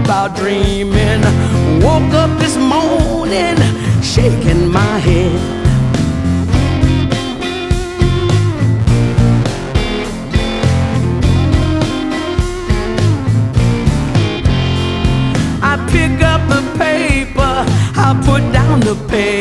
about dreaming. Woke up this morning shaking my head. I pick up the paper, I put down the pen.